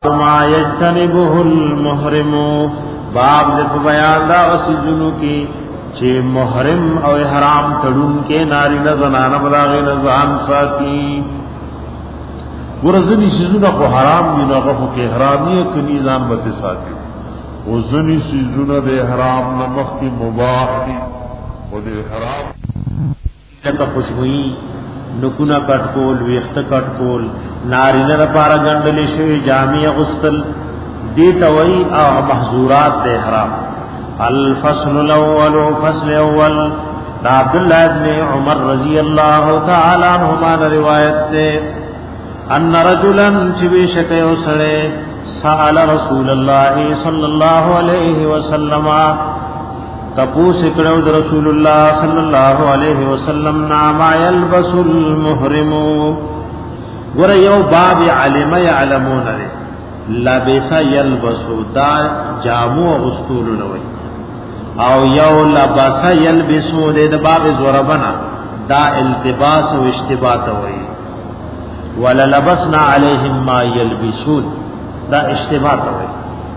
ما یجتنبه المحرم باب د بیان دا وسجنو کی چې محرم او احرام تړون کې ناری نه زنانه بلاغه نه ځان ساتي ورزنی سيزونه خو حرام دي نو هغه کې احرامي کني ځان به ساتي وزنی سيزونه د احرام نه مخکې مباح دي او د احرام لکه خوشبوئی نکونه کټ کول ویخته کټ کول نارینه لپاره ګندلې شوی جامع غسل دي توي او محظورات د احرام. الفصل الاول فصل اول عبد الله بن عمر رضی اللہ تعالی عنہما روایت ہے ان رجلا چبیشک وسڑے سأل رسول اللہ صلی اللہ علیہ وسلم تپوس کړو د رسول الله صلی الله علیه وسلم ما يلبس المحرم ور یو باب علم يعلمون لبس يلبس دا جامو غسول نوي او یو لبس يلبس د باب زوربنا دا التباس او اشتباه وي ولا لبسنا عليهم ما يلبسون دا اشتباه وي.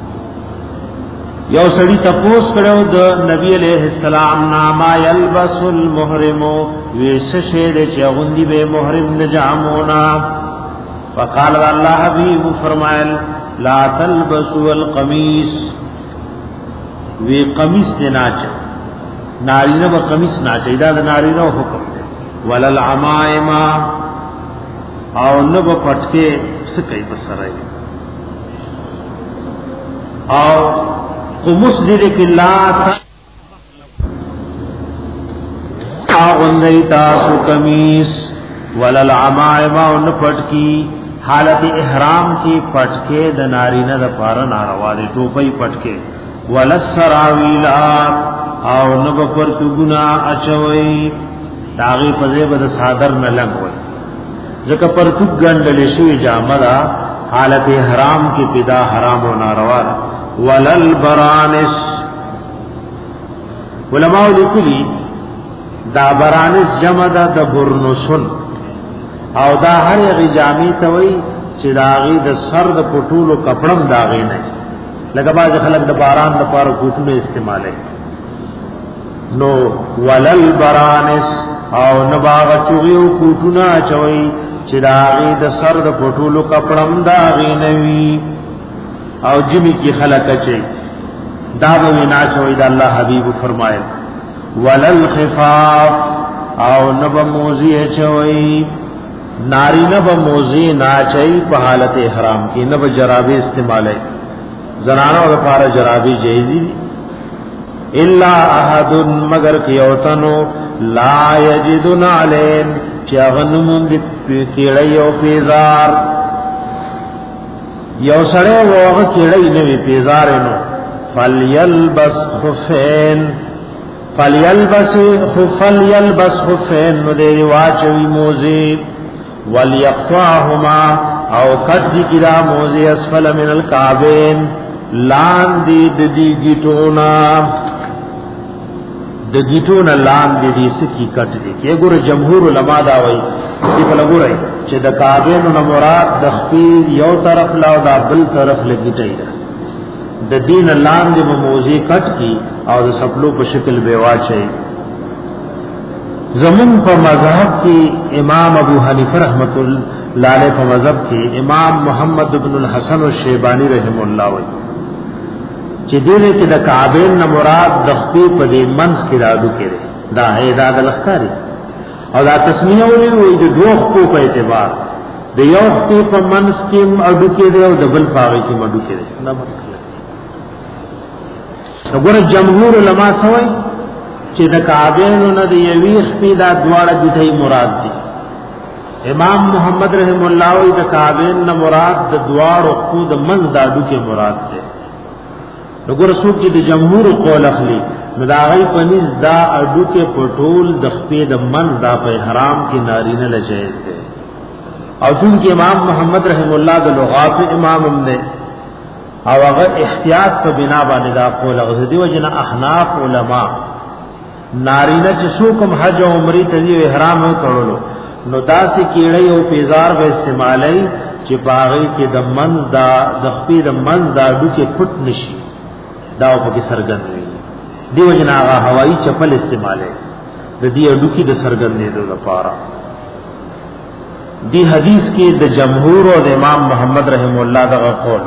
یو سړی تپوس کړو د نبی علیہ السلام ما یلبس المحرم ویس شه د چغوندی به محرم نجامونا فقال الله حبیب فرمایل لا تلبسوا القمیص وی قمیص نه ناچ نارینه به قمیص ناچ دا د نارینه حکم دی ولل عمائم او نه په پټکه سکه بسره او قمص دې کې لا اغندی تاسو قمیص ولل عمائم او نه پټکی حالت احرام کی پټکه د نارینه د پاره ناروا دي ټوپۍ پټکه ولسراویلات او نه پر تګنا اچوي داغي پځه بد صادر نه لګوي ځکه پر تګ ګندل شي جامه حالت احرام کی پیدا حرام او ناروا ولل برانس علماء لیکلی دا برانس جمع دا د برنسن او دا هر یغی جامی توي چې داغي د سر د پټولو کپړم داغي نه لکه باز خلک د باران لپاره کوټونه استعمالي نو ولل برانس او نباغ چوغیو کوټونه چوي چې داغي د سر د پټولو کپړم داغي نه وي او جمی کی خلق اچے داغو ناچوئی دا اللہ حبیب فرمائے ولل خفاف او نب موزی اچوئی ناری نب موزی ناچئی پا حالت احرام کی نب جرابی استعمالے زنانوں دا پارا جرابی جائزی الا احد مگر کیوتنو لا یجدن علین چاغنمون دی کیڑی او پیزار یو سړی وغه کېړی نوی پیزار نو فلیلبس خفین نو دی واچوی موزی ولیقطعهما او کټ دی کدا موزی اسفل من الکعبین لاندې د دې گیټونه لاندې دې سکی کټ دی کې ګور جمهور علما دا وایي چې په لګورای چې د کعبین نو مراد د خپل یو طرف لا او د بل طرف لګیټای د دین لاندې موزي کټ کی او د سپلو په شکل به واچي. زمون په مذهب کې امام ابو حنیفه رحمت الله علیه په مذهب کې امام محمد ابن الحسن الشیبانی رحم الله وایي چې دینه کې د کعبین نو مراد د خپل په دې منځ کې راډو کړي دا هدا د لخکاری او دا تسمیه ولې وي د دوه خو په اعتبار د یو خو په منځ کې اډو کې دی او د بل پاغي کې مډو کې دی نه مطلب وګوره جمهور علما سوي چې د کعبین نه د یوې خپې دا دواړه دټي مراد دي. امام محمد رحم الله وی د کعبین نه مراد د دواړو خو د منځ د اډو کې مراد دی. وګوره څوک چې د جمهور قول اخلي نو دا غي پنځ دا اډو کې پټول د خپې د من دا په حرام کې نارینه لجائز ده او څنګه امام محمد رحم الله د لغات امام هم ده او هغه احتیاط په بنا باندې دا قول غزدي وجنا احناف علما نارینه چې څوک حج او عمره ته احرام وکړلو نو داسې کیړی او پیزار به استعمالي چې پاغي کې د منځ دا د خپې د منځ دا ډوکه پټ نشي دا په کې سرګند وي دیو جنا هوایی چپل استعماله د دې ډوکی د سرګندېدو لپاره دی حدیث کې د جمهور او د امام محمد رحم الله دغه قول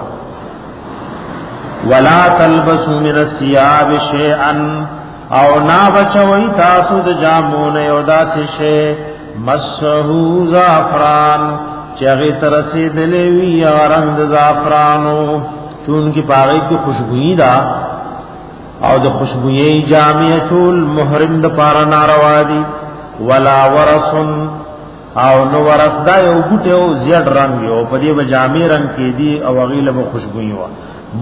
ولا تلبسوا من الثياب شيئا او نا بچوي تاسو د جامو نه یو داسې شی مسحو زعفران چغه ترسه دلوي یا رنگ د زعفرانو چون کی پاغي کی خوشبوئی دا او د خوشبوئی جامعه المحرم د پارا ناروا دي ولا ورسن او نو ورس دا یو ګټه او زیړ رنگ یو په دې بجامې رنگ کې دي او غیله به خوشبوئی و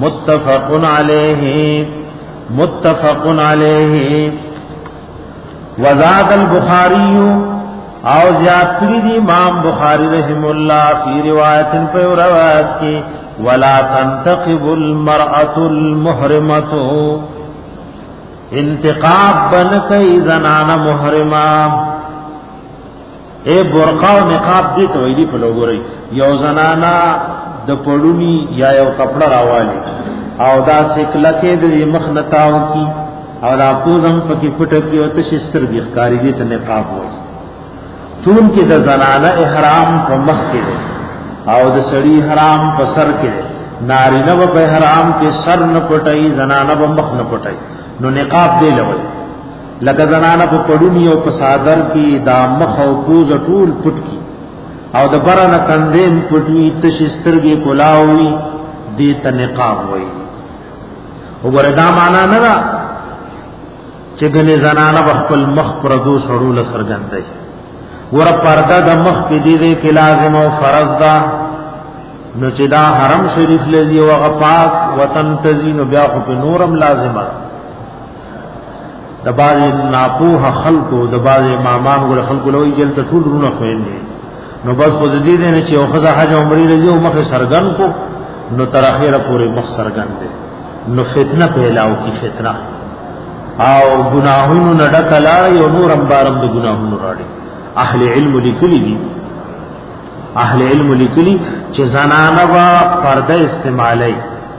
متفق علیه وزاد البخاری او زیاد کړی دی امام بخاری رحم الله فی روایت په روایت کې ولا تنتقب المرأة المحرمة انتقاب بن کای زنانه محرمه اے برقع او نقاب دې ته ویلي په لوګوري یو زنانا د پړونی یا یو کپڑا راوالی او دا سکله کې د مخ نتاو کی او دا پوزم پکې پټ کی او تشستر دي ښکاری دي ته نقاب وایي چون کې د زنانا احرام په مخ کې او د سړی حرام په سر کې نارینه په حرام کې سر نه پټي زنانه په مخ نه پټي نو نقاب دی لوي لکه زنانه په پړونی او په صادر کې دا مخ او پوز ټول پټ کی او د برانه کندین پټوي تشسترګي کولاوي دې ته نقاب وایي وګوره دا معنا نه دا چې ګنې زنانه خپل مخ پر دو سړول سرګندای ور پرده د مخ کې دې کې لازم او فرض ده نو چې دا حرم شریف لذي او غپاک وطن تزین بیا خو په نورم لازمه د باز ناپوه خلقو د باز امامان ګل خلقو لوی جل ته ټول رونه خويندې نو بس په دې دې نه چې او خزه حج عمرې لذي او مخ سرګن کو نو تر اخره پورې مخ سرګن دي نو فتنه پیلاو کی فتنه او گناهونو نډکلا یو نور امبارم د گناهونو راړي اهل علم لیکلي دي اهل علم لیکلي چې زنانه وا پرده استعمالي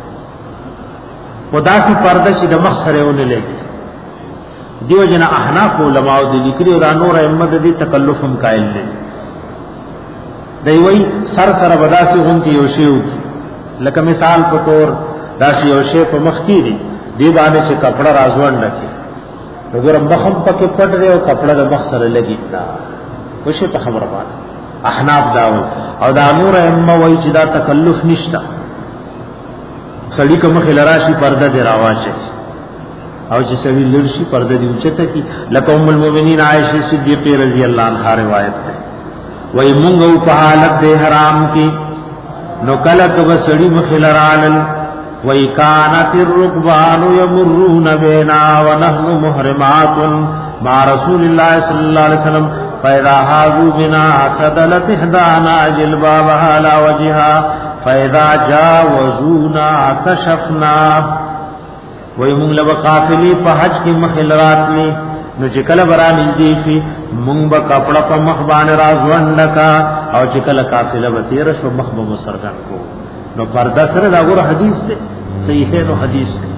خدا سي پرده چې د مخ سره ونه لګي دیو جنا احناف علماء دي لیکلي او نور ائمه دي تکلفم قائل دي دی وی سر سره بداسي غونتی یو شی لکه مثال په تور داسي یو شی په مخ کې دي دی باندې چې کپڑا رازوان نکي وګورم بخم پکې پټ دی او کپڑا د مخ سره لګي دا وشه په خبره باندې احناف داوي او دا نور ائمه وای چې دا تکلف نشتا سړی کوم خلراشي پرده دی راواشه او چې سړی لړشي پرده دی اوچته کی لکه ام المؤمنین عائشہ صدیقہ رضی الله عنها روایت ده وای مونږ په حالت د حرام کې نو کله کله سړی مخلران وای کانت الركبان يمرون بنا ونحن محرمات مع رسول الله صلی الله علیه وسلم فاذا حاذوا بنا سدلت احدانا جلبابها على وجهها فاذا جاوزونا كشفنا وای مونږ له قافلې په حج کې مخلرات نه نو چې کله بران دې شي مونږ به کپڑا په مخ باندې رازوند کا او چې کله قافله به تیر شو مخ به مسرګن کو نو پردا سره دا ګور حدیث ته صحیح ہے نو حدیث ته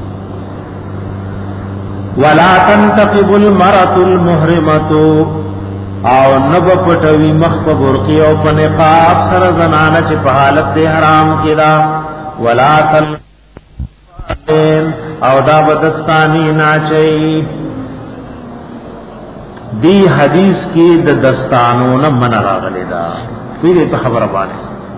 ولا تنتقب المرأة المحرمة او نب پټوي مخ په برقي او په نقاب سره زنانه چې په حالت د حرام کې دا ولا تن او دا بدستانی ناچي دی حدیث کی د دستانو نه من راغلی دا پیری په خبره باندې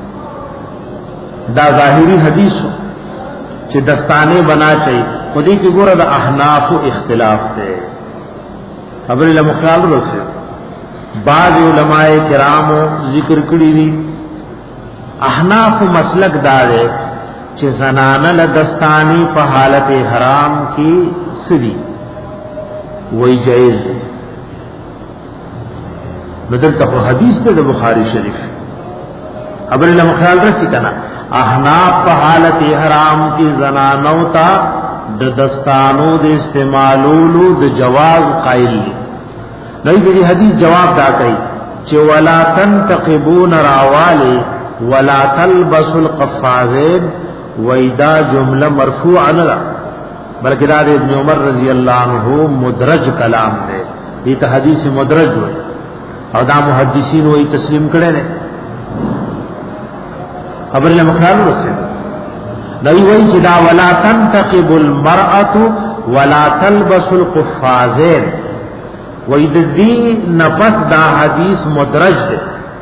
دا ظاهری حدیث چې دستانه بنا چي خودی کی ګوره د احناف اختلاف ده خبر له مخال رسول بعض علماء کرامو ذکر کړی دي احناف مسلک دار چې زنانه له دستانی په حالت حرام کې سدي وای جایز دي بدلته حدیث ته د بخاری شریف خبر له مخال رسی کنا احناف په حالت حرام کې زنانو ته د دستانو د استعمالولو د جواز قائل دي نو دې حدیث جواب دا کوي چې ولا تنتقبون راواله ولا تلبسوا القفازين وإذا جمله مرفوع نه بلکہ دا ابن عمر رضی اللہ عنہ مدرج کلام دے یہ تو حدیث مدرج ہوئی اور دا محدثین وہی تسلیم کرے نے خبر لے مخیال رسے نبی وہی چدا ولا تنتقب المرأة ولا تلبس القفازين وإذا دی نفس دا حدیث مدرج دے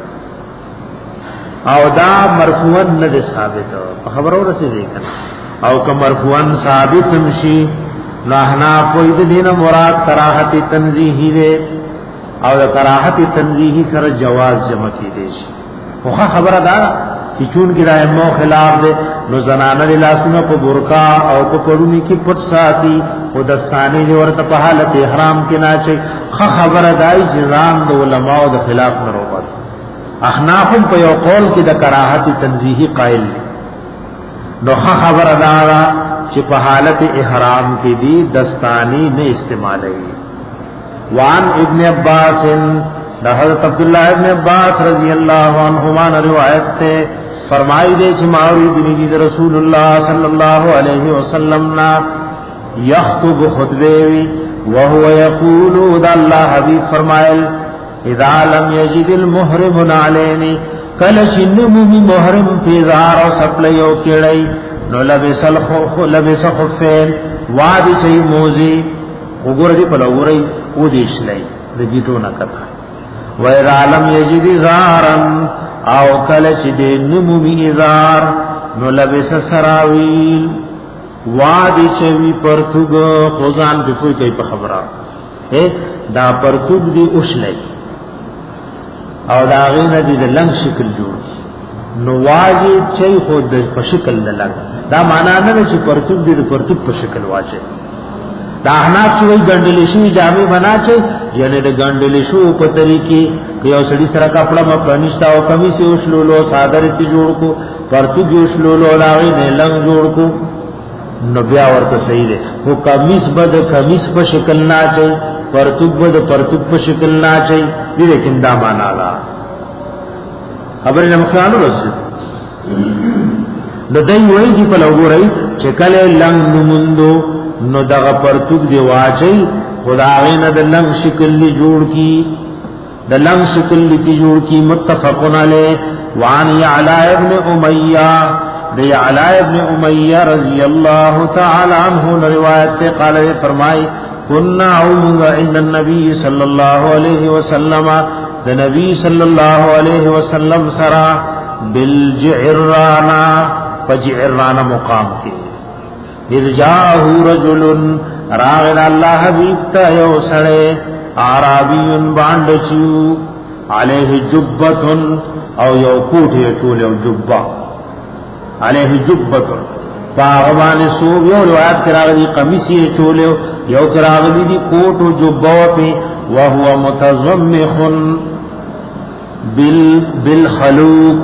او دا مرفوعا ند ثابت خبر اور سے دیکھنا او که مرفوعا ثابت مشي نحنا فوید دین مراد کراہت تنزیہی دے او دا کراہت تنزیہی سر جواز جمع کی دیشی وخا خبر دارا کہ چون کی رائے مو خلاف دے نو زنانہ لاسونا پا برکا او پا پڑونی کی پٹ ساتی او دستانی دے ورطا پا حالت احرام کی ناچے خبر دائی جزان دو علماء دا خلاف نرو بس احنافم پا یو قول کی دا کراہت تنزیہی قائل دے نو خبر دارا چې په حالت احرام کې دی دستانی نه استعمالي وان ابن عباس حضرت عبداللہ ابن عباس رضی اللہ عنہما نے روایت تے فرمائی دے چې ماوری دی رسول اللہ صلی اللہ علیہ وسلم نا یخطب خطبه وی وهو یقول ذا الله حبیب فرمایل اذا لم یجد المحرم علیہ کل چنمومی محرم پیزار و سپلیو کڑی نو لبس خفین وادی چی موزی اگر دی پلا اگرئی او دیش لئی دگیتو نکتا وَإِذَا لَمْ يَجِدِ زَارًا او کل چی دی نمومی ازار نو لبس سراویل وادی چوی پرتوگ خوزان بکوئی کئی پا خبران دا پرتوگ دی اش لئی او دا غینه دی د لنګ شکل جوړ نو واجب چي خود په شکل نه لګ دا معنا نه چې پرتوب دی د پرتوب په شکل واچي دا احناف چې وی ګندلې شي جامې بنا چي یعنی د ګندلې شو په طریقې یو سړي سره کپڑا م پرنيشتا او کمیس وشلولو صادر تی جوړ کو پرتوب وشلولو دا غینه لنګ جوړ کو نو بیا ورته صحیح دی او کمیس بد کمیس په شکل نه چي پرتوب بد پرتوب په شکل نه چي دې لیکن دا معنا لا خبر نه مخانو رسول نو دای وای دی په لګورای چې کله لنګ نموندو نو دغه پرتوب دی واچي خدای نه د لنګ شکل لی جوړ کی د لنګ شکل لی جوړ کی متفقن علی وان علی ابن امیہ دی علی ابن امیہ رضی اللہ تعالی عنہ روایت قال فرمائی كنا عند النبي صلى الله عليه وسلم ده نبی صلی اللہ علیہ وسلم سرا بالجعرانا فجعرانا مقام کے اذ جاءه رجل راغ اللہ حبیب تا یو سڑے عربی باندچو علیہ جبت او یو کوٹ چول یو جبہ علیہ جبت فاغبان صوب یو روایت کراغلی قمیسی چولیو یو کراغلی دی کوٹو جبو پی وهو متضمخ بالخلوق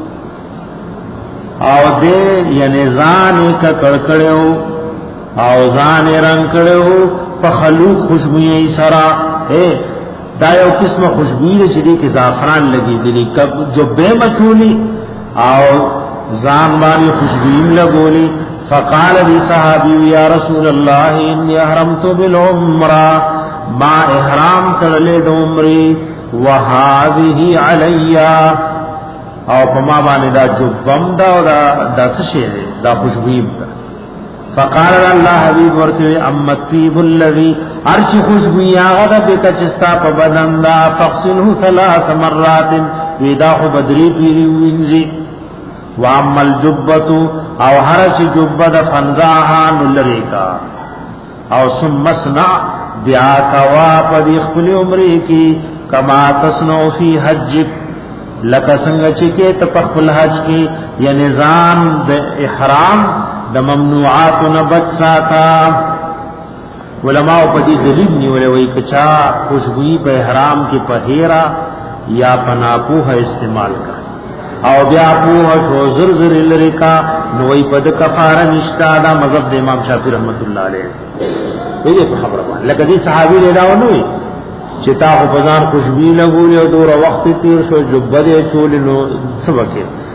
او دے یعنی زان کا کڑکڑیو او زان رنگ کڑیو پا خلوق خوشبوئی سرا دا یو قسم خوشبوئی چلی کہ زعفران لگی دلی جبے مچولی او زان بانی خوشبوئیم لگولی فقال دی صحابی یا رسول اللہ انی احرمت بالعمرہ ما احرام کرلے دو عمری وهذه علی او پما باندې دا جبم دا دا سشه دا خوشبوئیم فقال الله حبیب ورته امت طیب الذی ارچ خوشبوئی هغه د کچستا په بدن دا فغسله 3 مرات ودا خو بدری پیری وینځي وعمل جبت او هرچ جبد فنزاها نلریکا او ثم صنع بیا کوا پدی خپل عمره کی کما تصنع فی حجک لک څنګه چې کې تپخل حج کی یا نظام د احرام د ممنوعات نه بچ ساتا علماء په دې دلیل نیولې وای کچا خوشبوئی په احرام کې پهیرا یا پناپوه استعمال کا او بیا په شو زر زر لری کا نوې پد کفاره نشتا دا مذهب د امام شافعی رحمت الله علیه دې په خبره باندې لکه دې صحابي له داونوي چې تا په ځان خوشبوئی لګولې او دور وخت تیر شو جبره چولې نو سبکه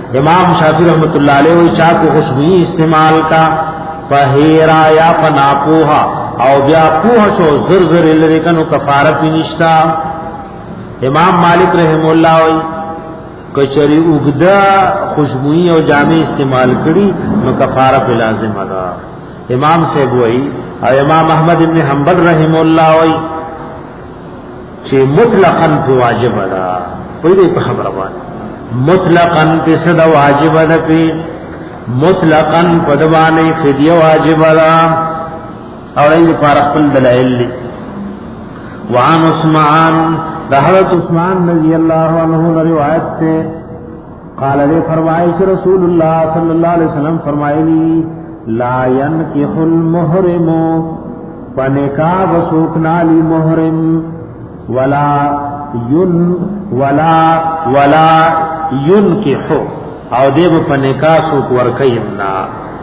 امام شافعی رحمۃ اللہ علیہ وی چا کو خوشبوئی استعمال کا پہیرا یا پناپوها او بیا پوها شو زر لریکنو کفارت نشتا. امام مالک رحم اللہ وی کچری اگدا خوشبوئی او جامع استعمال کری نو کفارت لازم ادا. امام صاحب وی او امام احمد ابن حنبل رحم اللہ وی چې مطلقاً په واجب ادا په دې په خبره باندې مطلقاً په صدا واجب ادا په مطلقاً په دوانه فدیه واجب ادا او دې پر خپل دلایل دي. وعن عثمان حضرت عثمان رضی اللہ عنہ روایت سے قال نے فرمایا کہ رسول اللہ صلی اللہ علیہ وسلم فرمائے لا ينكح المحرم فنکاح وسوکنا لی محرم ولا ينكح او دیو پنکاح سوک ورکینا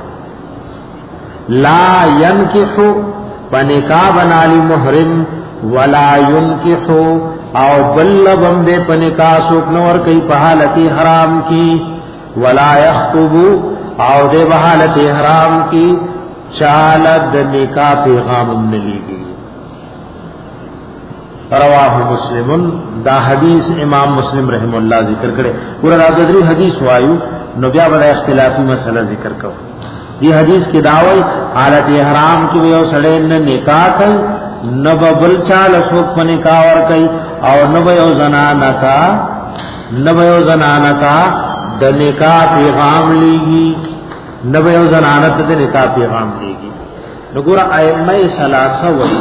لا ينكح پنکاح بنا لی محرم ولا ينكح او بلبم دے پنکاح سوک نور کئی پحالت حرام کی ولا يخطب او دے بحالت حرام کی چالد نکاح پیغام نلیگی. رواہ مسلم دا حدیث امام مسلم رحم اللہ ذکر کرے پورا راگدری حدیث وایو نو بیا بڑا اختلافی مسئلہ ذکر کرو. یہ حدیث کی دعوی حالت حرام کی ویو سڑے نکاح کئی نب بل چال سوک پنکاح ور کئی او نب یو زنانا کا د نکاح پیغام لیگی نب یو زنانت د نکاح پیغام لیگی. نگورا ائمہ ثلاثه وی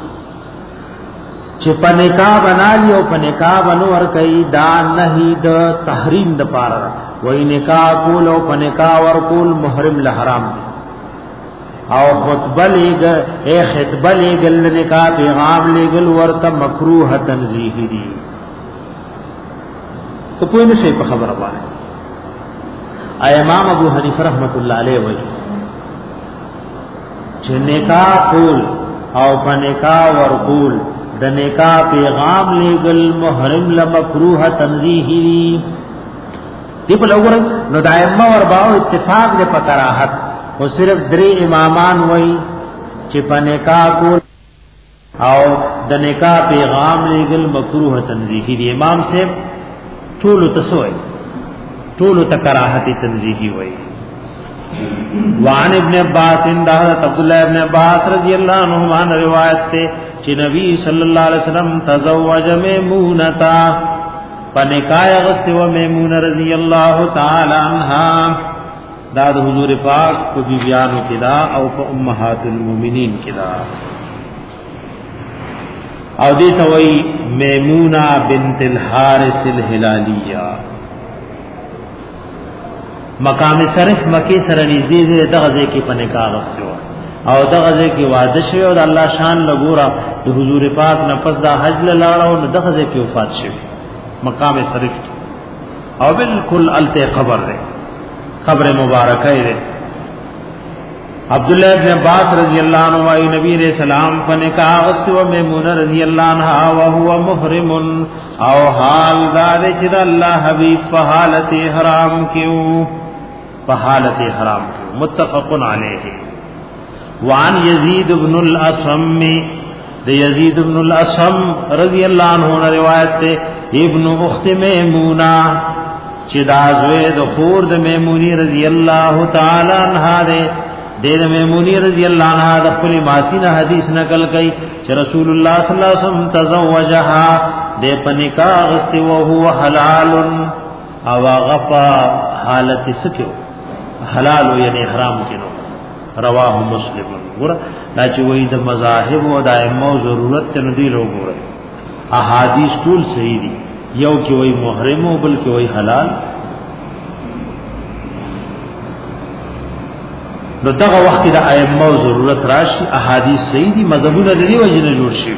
چې پنکاح بنا لیو پنکاح بنو ور کئی دا نهی د تحریم د پارا وی نکاح کول او پنکاح ور کول محرم لحرام دی او خطبه لګل نکاح پیغام لګل ورته مکروه تنزیهی دی. تو کوئی نشي په خبره باندې امام ابو حنیفه رحمت الله علیه وی چې نکاح کول او پنکاح ور کول د نکاح پیغام لګل محرم لمکروه تنزیهی دی په لور نو دایمه ور باو اتفاق دې پکراحت او صرف درې امامان وای چې په نکاح کول او د نکاح پیغام لګل مکروه تنزیهی دی. امام صاحب ټول تسوي ټول تکراحت تنزیهی وای. وعن ابن عباس حضرت عبداللہ ابن عباس رضی اللہ عنہما روایت تے چې نبی صلی اللہ علیہ وسلم تزوج میمونتا پنکاح غست و میمونہ رضی اللہ تعالی عنہا دا د حضور پاک کو بیانو کدا او په امهات المؤمنین کدا او دې ته وای میمونہ بنت الحارث الهلالیہ. مقام صرف مکی سره نږدې دغه ځای کې پنکاح غستو او دغه ځای کې واده شوی او الله شان لګورا د حضور پاک نه پس دا حج لاړو نو دغه ځای کې وفات شوی مقام صرف او بالکل الته قبر ده قبر مبارکه ده. عبداللہ ابن عباس رضی اللہ عنہ و نبی علیہ السلام پنکاح غستو میمونہ رضی اللہ عنہا وهو محرم او حال دار چې الله حبیب په حالت حرام کیو متفق علیہ. وعن یزید بن الاسم یزید بن الاسم رضی اللہ عنہ روایت تے ابن اخت میمونہ چې دا زوی د خور د میمونی رضی اللہ تعالی عنہا دے میمونی رضی اللہ عنہ د خپل ماسینه حدیث نقل کئ چې رسول الله صلی الله علیه وسلم تزوجها دے پنکاح غست و هو حلال او غفا حالت سکو حلال یعنی حرام کینو. رواه مسلم. ګور دا چې وې د مذاهب او د ائمه ضرورت ته ندی لوګور احادیث ټول صحیح دي یو کې وې محرم او بل کې وې حلال. نو دغه وخت د ائمه ضرورت راشي احادیث صحیح دي مذهبونه د دې وجه نه جوړ شي.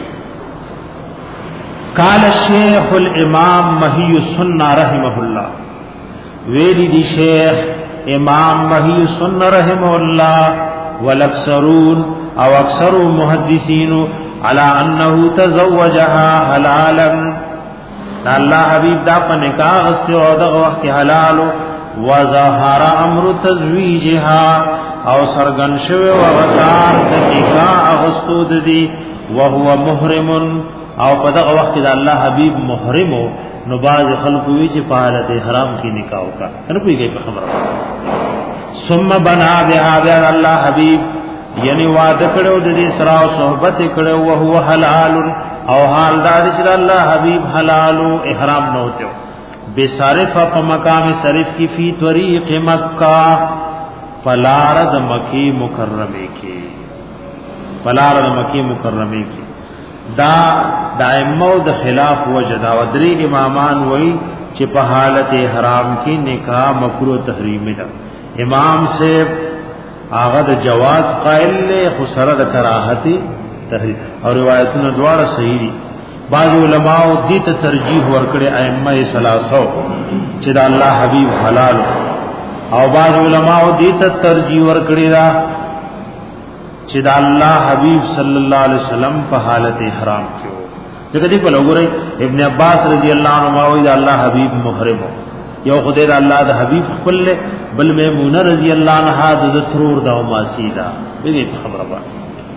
قال الشيخ الامام محي السنه رحمه الله ویلی دی شیخ امام محي السنه رحمه الله والاکثرون او اکثر محدثین على انه تزوجها حلالا. الله حبیب دا پنکاح است او دغه وخت حلال وظهر امر تزویجها او سرغن شوی وغدار د نکاح اغستو دي وهو محرم او په دغه وخت د الله حبیب محرم نو باز خلق وی چې په حالت حرام کې نکاح وکړه نه پیږي په خبره ثم بنا بها الله حبیب یعنی وعده کړو د دې سره او صحبت کړو او هو حلال او حال دا چې الله حبیب حلال او احرام نه وته بصرف په مقام صرف کی فی طریق مکہ فلارد مکی مکرمه کی فلارد مکی مکرمه کی دا دائمو د خلاف وجدا و درې امامان وای چې په حالت حرام کې نکاح مکروه تحریم ده امام سے آغا د جواز قائل له خسره د کراهتی تحریم او روایتونه دواړه صحیح دي بعض علماء دې ته ترجیح ورکړي ائمه ثلاثه چې د الله حبیب حلال او بعض علماء دې ته ترجیح ورکړي دا چې د الله حبیب صلی الله علیه وسلم په حالت احرام کې وو ځکه دې په لګوري ابن عباس رضی الله عنه او د الله حبیب محرم یو خدای د الله د حبیب خپل بل میمونه رضی الله عنها د ترور دا ماسیدا دې خبره باندې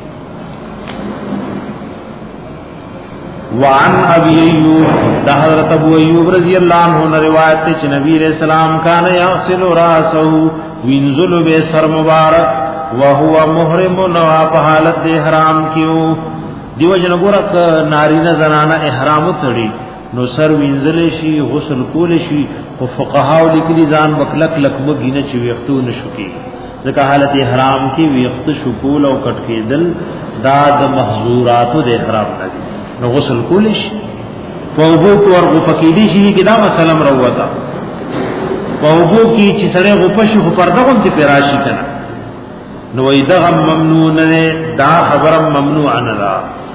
وعن ابي ايوب ده حضرت ابو ايوب رضی الله عنه روایت ہے کہ نبی علیہ السلام کان یغسل راسه وینزل به سر مبارک وهو محرم نو په حالت د احرام کیو دیو جن ګورک نارینه زنانه احرام تړي نو سر وینزل شي غسل کول شي او فقها لیکلي ځان وکلک لکمګینه چې ویختو نشو کی ځکه حالت احرام کې ویخت شکول او کټ کېدل دا د محظوراتو د احرام نه نو غسل کولیش پوبو کو ورغو فقیدی شي کې دا مسلم روتا پوبو کی چې سره غپش خو پرده کوم ته پراشي کنه نو ایدغه ممنوع نه دا خبر ممنوع نه دا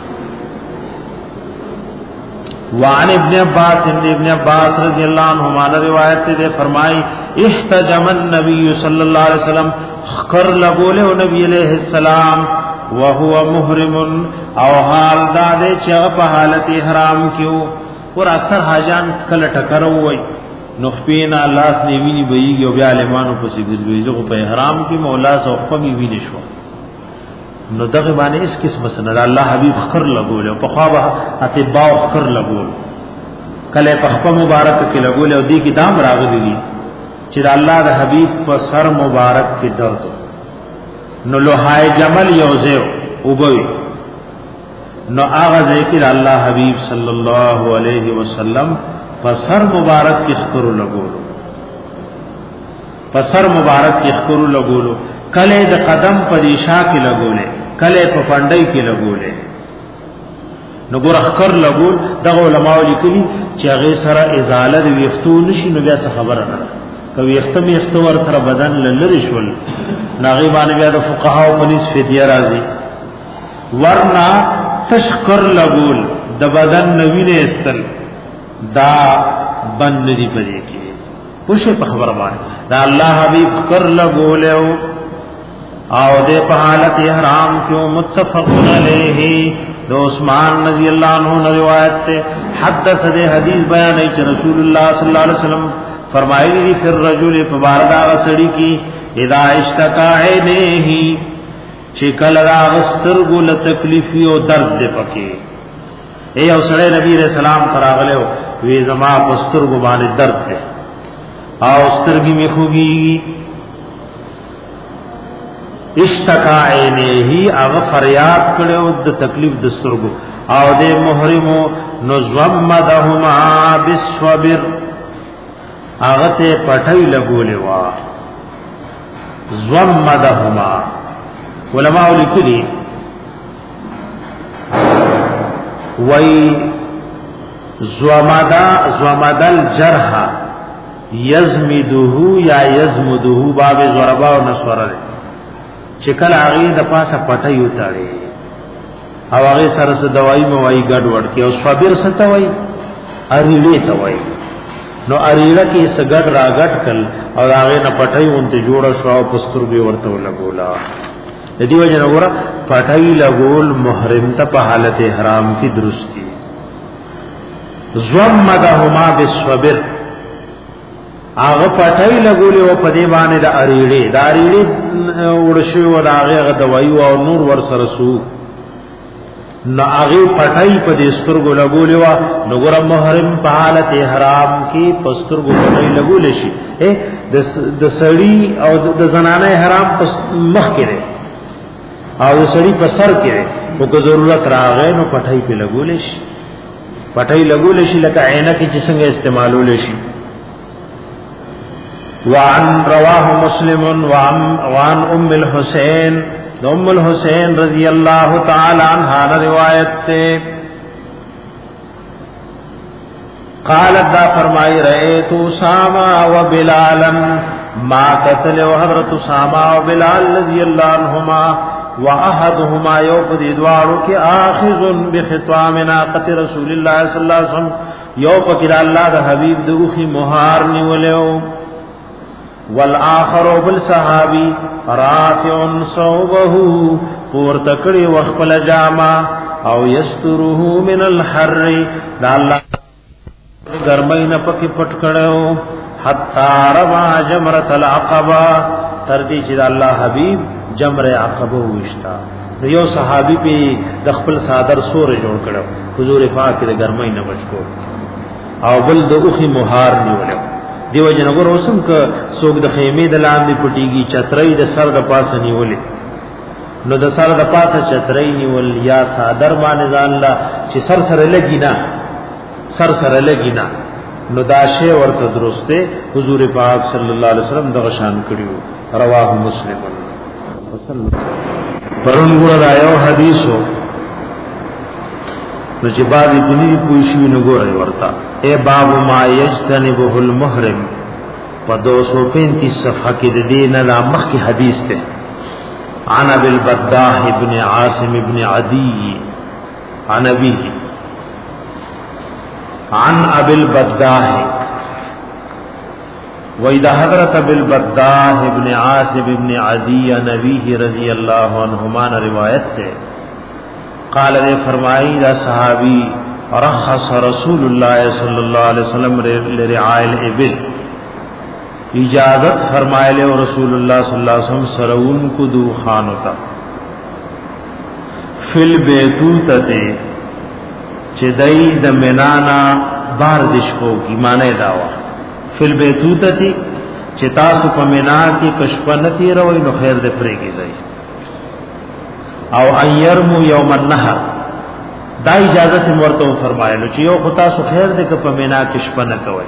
وعن ابن عباس رضی اللہ عنہما روایت تے فرمائی احتجم النبی صلی اللہ علیہ وسلم خر لبولے نبی علیہ السلام وهو محرم او حال دا دے چې په حالت احرام کیو ور اکثر حاجان کله ټکرو وای نخپینا لاس نیویني بېږي او بیا لمانو پسې ګرځي زه په احرام کې مولا سو خپمي ویني شو نو دغه باندې اس قسم سن الله حبیب خر لګول او په خوا اتباع خر لګول کله په خپل مبارک کې لګول او دی کې دام راغلي دي چې الله د حبیب په سر مبارک کې درد نو لوهای جمل یوزه وبوي نو هغه ذکر الله حبیب صلی الله علیه وسلم په سر مبارک کې خر لګول په سر مبارک کې خر لګول کله د قدم په ریشا کې لګولې کله په پندای کې لګولې نو ګور خر لګول دغه علماء لیکلي چې هغه سره ازاله د ویختو نشي نو بیا څه خبره نه کوي ختم اختور سره بدن لری شول ناغي باندې بیا د فقها او پولیس فدیه راځي ورنا تشکر لګول د بدن نوینه استل دا بند دی پدې کې پوښه په خبره باندې دا الله حبیب کر لګولیو او دې په حالت احرام کې متفق علیه د عثمان رضی الله عنه روایت ته حدث دې حدیث بیان ای چې رسول الله صلی الله علیه وسلم فرمایلی دی فر رجل فباردا غسڑی کی اذا اشتکا عینیه چې کله راغستر ګل تکلیفي او درد دې پکې ای او سره نبی رسول الله فراغله وی زما پستر ګ باندې درد دې او سترګې می خوږي اشتکا عینیه هغه فریاد کړو د تکلیف د سترګو او د محرمو نظمدهما بالصبر هغه ته پټای لګولې وا زمدهما علماء لیکلي وای زمدل جرح یزمده یا یزمده باب ضربا او نسوره چې کله هغه د پاسه پټای وتاړي او هغه سره څه دوايي موای ګډ وډ کې او صبر ستوي اریلې توي نو اریړه کې سګړ راګټ کل او هغه نه پټای اونته جوړ شو او پستر به ورته لګولا د دې وجه نه ګوره پټای لګول محرم ته په حالت احرام کې درستی زمدهما بالصبر هغه پټای لګولې او په دې باندې د اریړې د اریړې ورشو او هغه دوايي او نور ور سره سو نو هغه پټای په دې سترګو لګولې وا نو ګور محرم په حالت احرام کې پسترګو پټای لګولې شي د سړی او د زنانه احرام په مخ کې او د سړی په سر کې او که ضرورت راغې نو پټای په لګولې شي پټای لګولې شي لکه عینه کې چې څنګه استعمالول شي وعن رواه مسلم وعن ام الحسين ام الحسين رضی اللہ تعالی عنہا روایت تے قالت دا فرمائی رأيت اسامہ و بلالا ما قتل حضرت اسامہ و بلال رضی اللہ عنہما واحدهما یوپد ادوارو کی آخذ بخطام ناقت رسول اللہ صلی اللہ علیہ وسلم یوپد اللہ دا حبیب دوخی مہار نیولیو والآخر بالصحابی رافع صوبه پورتکڑی وخپل جاما او یستره من الحر دا اللہ گرمین پکی پٹکڑو حتی ربا جمرت العقبہ تردی چید اللہ حبیب جمر عقبہ وشتا یو صحابی پی دخپل صادر سور جوڑ کڑو حضور پاک دا گرمین بچکو او بل دا اخی مہار نیولو دیو جنګور اوسم ک سوګ د خیمه د لاندې پټیږي چترۍ د سر د پاسه نیولې نو د سر د پاسه چترۍ نیول یا صادر باندې ځان لا چې سر سره لګی نه نو دا شی ورته درسته حضور پاک صلی الله علیه وسلم دغه شان کړیو رواه مسلم پرون ګور رايو حدیثو نو چې بعضی دنی پوښی نو ګورای ورتا اے باب ما یجتنبه المحرم په 235 صفحه کې د دینه لا مخ کی حدیث ته عن ابي البداح ابن عاصم ابن عدي عن ابيه عن ابي البداح واذا حضرت ابي البداح ابن عاصم ابن عدي نبيه رضی اللہ عنہما روایت ته قال نے فرمائی دا صحابی رخص رسول اللہ صلی اللہ علیہ وسلم لرعاء الابل اجازت فرمائے لے رسول اللہ صلی اللہ علیہ وسلم سرون کو دو خانتا فل بیتوتتے چدئی د منانا بار دشکو کی معنی داوا فل بیتوتتی چتاسو پمنا کی کشپنتی روی نو خیر دے پرے کی زئی او ایرمو یوم النحر دا اجازت مرتو فرمایلو چې یو خطا سو خیر دې ک پمینا کشپنه کوي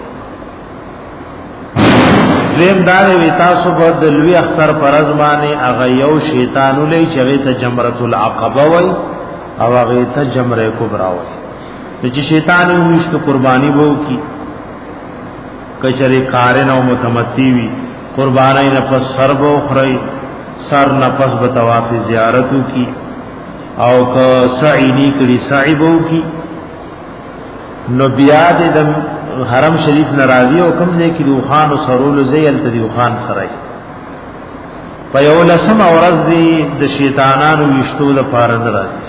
زم دار وی تاسو په دلوی اختر پرز باندې اغه یو شیطان ولې چې ته جمرۃ العقبه وای او هغه ته جمره کبرا وای چې شیطان یې مشت قربانی وو کی کچری کارن او متمتی وی قربانی نه پس سربو خړی سر نفس بتواف زیارتو کی او که سعینی کړي صاحبو کی نو بیا د حرم شریف ناراضی او کوم ځای کې دوخان او سرول زیل ته دوخان سره په یو لسم اورز دی د شیطانانو وشتو د فارن راځي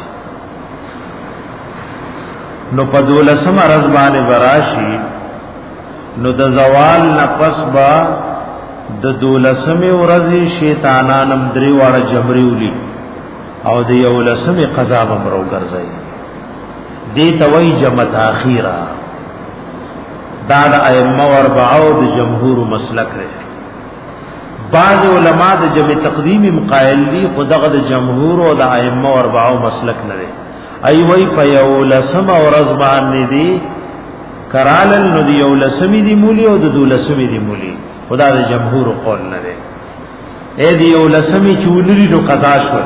نو په دولسم ورځ باندې براشي نو د زوال نفس با د دولسمه ورځې شیطانانم درې واړه جمریولي او د یو لسمه قضا بمرو ګرځي دې توي جمع تاخيرا دا د ائمه اربعو د جمهور مسلک لري بعض علما د جمع تقدیم مقایل دي خدغه د جمهور او د ائمه اربعو مسلک لري ای وای په یو لسمه ورځ باندې دي کرالن نو دی یو لسمه دي مولي او د دولسمه دي مولي خدا د جمهور قول نه دی اے دی یو لسمی چولری نو قضا شو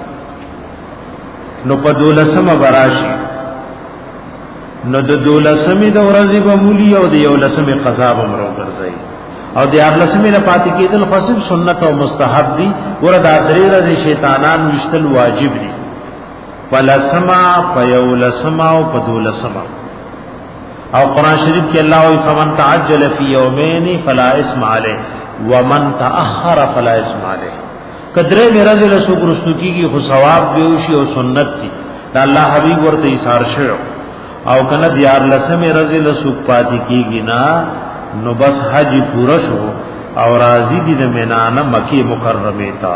نو په دولسمه براشي نو د دولسمه د ورځې به مولي او د یو لسمه قضا به مرو ګرځي او د یار لسمه نه پاتې کېدل خاصه سنت او مستحب دي ورته درې ورځې شیطانان وشتل واجب دي فلسما فیولسما او په دولسمه او قرآن شریف کې الله وی فمن تعجل فی یومین فلا اسم علیه ومن تأخر فلا اسم علیه قدرے میرا ذل سو پرستو کیږي خو ثواب به شي او سنت دي دا الله حبیب ورته ایثار شو او کنه دیار لسمه رزل سو پاتې کیږي نا نو بس حج پورا شو او راضی دي د مینا نه مکی مکرمه تا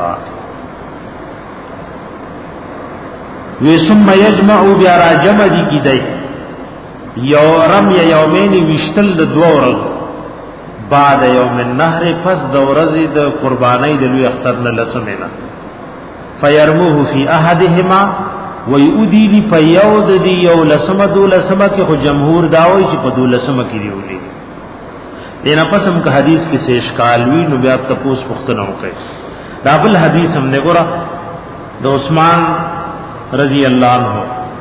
وی ثم یجمع بیا را جمع دی کی دی یورم یا یومین وشتل د دو ورځ بعد یوم النهر پس د ورځې د قربانی د لوی اختر نه لسمینا فیرموه فی احدهما ویودی دی پیود دی یو لسمه دو لسمه کې خو جمهور داوی چې په دو لسمه کې دی ولي دینا پسم کا حدیث کې سے اشکال وی نو بیا تپوس پختنه وکړي دا بل حدیث ہم نے ګورا د عثمان رضی اللہ عنہ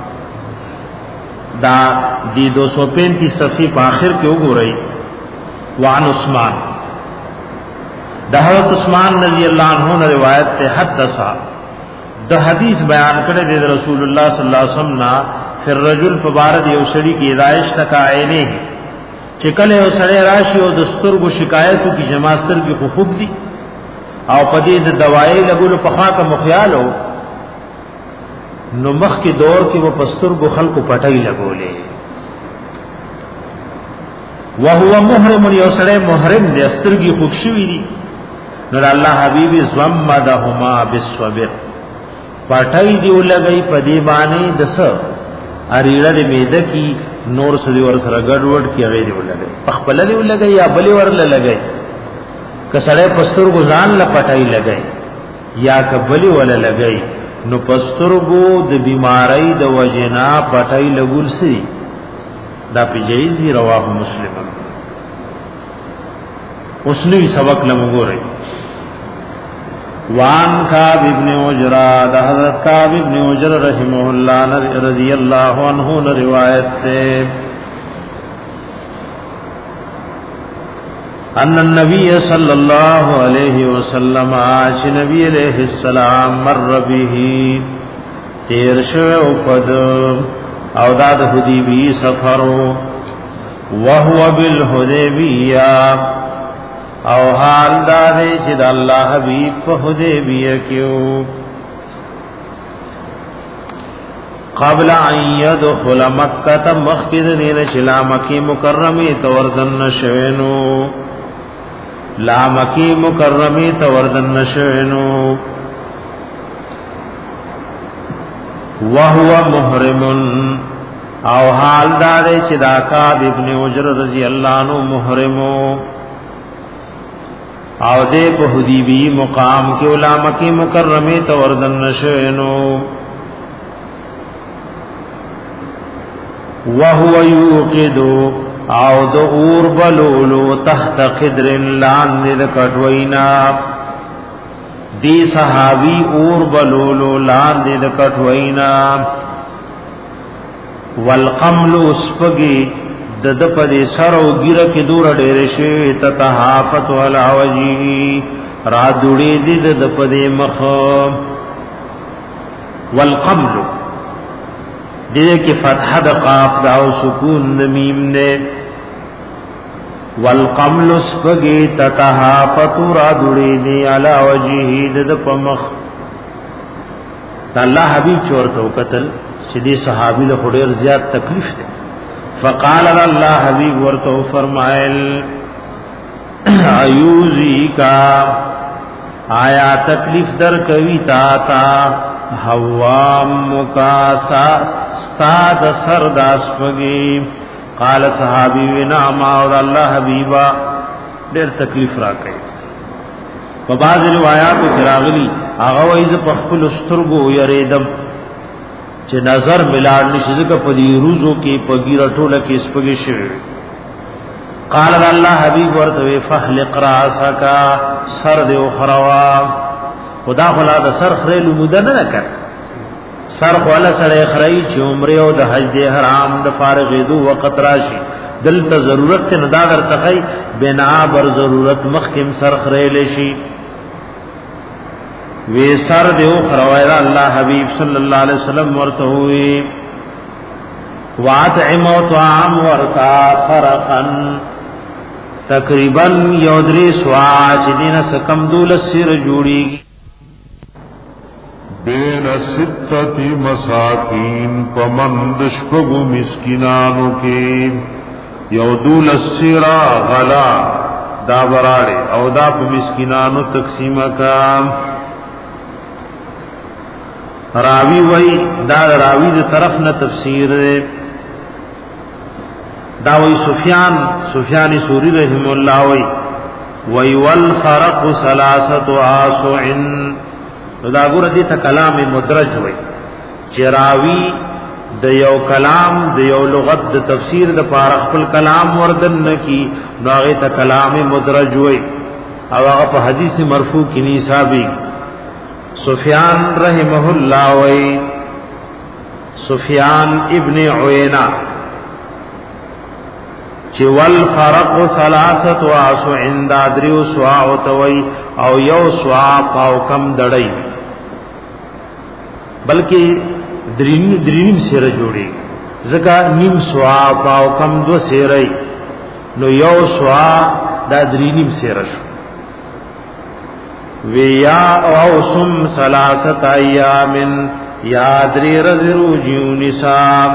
دا دی 235 صفحه په اخر کې وګورئ وعن عثمان دا حضرت عثمان رضی اللہ عنہ نے روایت ته حدثا دا حدیث بیان کړی دی رسول الله صلی الله علیه وسلم نا فر رجل فبارد یو شری کی ہدایش تکا عینه چې کله یو سړی راشي او د سترګو شکایتو کی جماستر کی خوب دی او پدې د دوايي لګولو په خاطر مخیالو نو مخ کی دور کې وہ پستر کو خلق پټای لګولې وهو محرم یو سړی محرم دې سترګي خوشوي دي نو الله حبیب زمدهما بالصبر پټای دی ولګي پدې باندې دس اریړه دې میده کی نور سړي ور سره ګډوډ کی غیر ولګي خپل دې ولګي یا بلی ورل لګي کسړې پستر کو ځان ل پټای لګي یا کبلی ول لګي نو پسترګو د بیماری د وجنا پټای لګول سي دا په جایز دی رواه مسلم اوسنی سبق لمغوري وان کعب ابن عجرہ دا حضرت کعب ابن عجرہ رحمہ اللہ رضی اللہ عنہ نے روایت ہے ان النبی صلی اللہ علیہ وسلم آج نبی علیہ السلام مر به تیر شو پد او داد حدیبی سفرو وهو بالحدیبیہ او حال دارے چید اللہ حبیب پا حدیبیہ کیوں قبل ان يدخل مکہ مخکد دین چلا مکی مکرمی توردن نشوینو لا مکی مکرمی توردن نشوینو وهو محرم او حال دارے چدا کعب ابن عجر رضی اللہ عنہ محرمو او دے په حدیبی مقام کې علماء کی مکرمه توردن نشینو وهو يوقد او د اور بلولو تحت قدر لان د کټوینا دی صحابی اور بلولو لان د کټوینا والقمل اسپگی د پدې سر او ګیره کې دور ډېر شي تتحافت ولا وجهي را دوړې د پدې مخ والقمل دې کې فتح د قاف دا او سکون د میم نه والقمل سپږي تتحافت را دوړې علی وجهي د پمخ الله حبیب چورته قتل چې دې صحابي له ډېر زیات تکلیف ده فقال اللہ حبیب ورتو فرمائل ایوزی کا آیا تکلیف در کوي تا حوام مکاسا استاد سرداس پگی قال صحابی ونعم اور اللہ حبیبا دیر تکلیف را کئی و بعض روایاتو کراغلی آغا ویز پخپل استرگو یریدم چې نظر ملاړ نشي ځکه په دې روزو کې په ګیره ټوله کې سپږی شوی قال الله حبیب ورته فحلق راسک سر دې خروا خدا خلا د سر خریلو مدنه نه کړ سر خلا سره خړی چې عمره او د حج حرام د فارغې دو وخت راشي دلته ضرورت نه دا درتقي بنا بر ضرورت مخکم سر خریل شي وی سر دیو خروایرا اللہ حبیب صلی اللہ علیہ وسلم ورته ہوئی واطعم و طعام ورکا فرقا تقریبا یودری سواچ دین سکم دول سر جوڑی بین ستتی مساکین پمندشپگو مسکنانو کے یودول السیرا غلا دا براړي او دا په مسکینانو تقسیم کا. راوی وای دا راوی د طرف نه تفسیر دا وای سفیان ثوری رحم الله وای والفرق ثلاثه آسع. دا ګور دي ته کلام مدرج وای چراوی د یو کلام د یو لغت د تفسیر د پار خپل کلام وردن نکی نو هغه ته کلام مدرج وای او هغه په حدیث مرفوع کې نصابی. سفیان رحمه الله وای سفیان ابن عیینہ چې والفرق ثلاثه واسو عند ادریو سوا او توي او یو سوا او کم دړی بلکې دریم سره جوړي زکه نیم سوا او کم دو سره نو یو سوا دا دریم سره شو. ویا او سم ثلاثه ایام یا دری رزرو جیونسا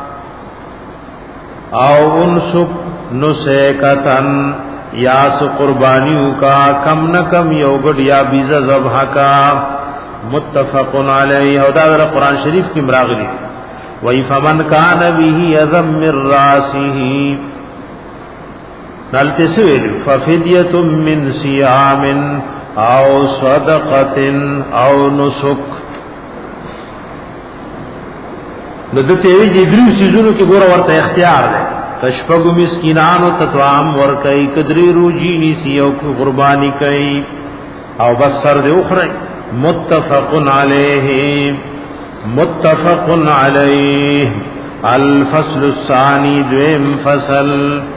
او انسک نسکتن یا س قربانیو کا کم نکم یو گډ یا بیز ذبح کا. متفق علیہ او دا قرآن شریف کی مراغلی وی فمن کان به یذم من راسه نلتے سویل ففدیت من صیام او صدقت او نسک. نو دته وی درو سيزونو کې ګور ورته اختیار دی کشپغو مسکینانو تطعام ور کوي کدری روجی نیسی او قربانی کوي او بس سر دی اخره. متفق علیه الفصل الثانی دویم فصل.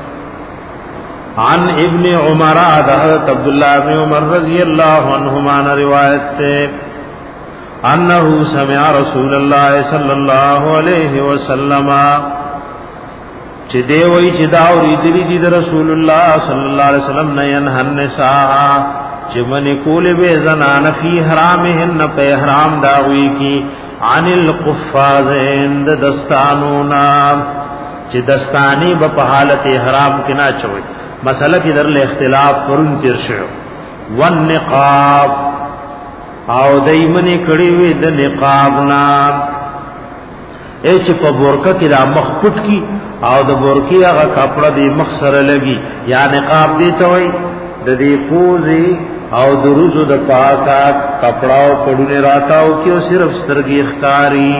عن ابن عمر حضرت عبداللہ بن عمر رضی اللہ عنہما روایت تے انه سمع رسول الله صلی اللہ علیہ وسلم چې دی وی چې دا اوریدلی دي رسول الله صلی الله علیه وسلم نه ينهى النساء چې من کول به زنان فی حرامهن په احرام داوی کی عن القفازین دستانونا چې دستانی په حالت احرام کې نه چوي. مسئلہ کی در اختلاف پرون تیر شو. والنقاب او دایمنی کړي وي د نقاب نام اچ په بورکه کې را مخ پټ کی او د بورکی هغه کپڑا دی مخ سره لګي یا نقاب دی ته وي د دې پوزي او د روزو د پاسا کپڑا او پړونه راتاو کې صرف سترګي اختاری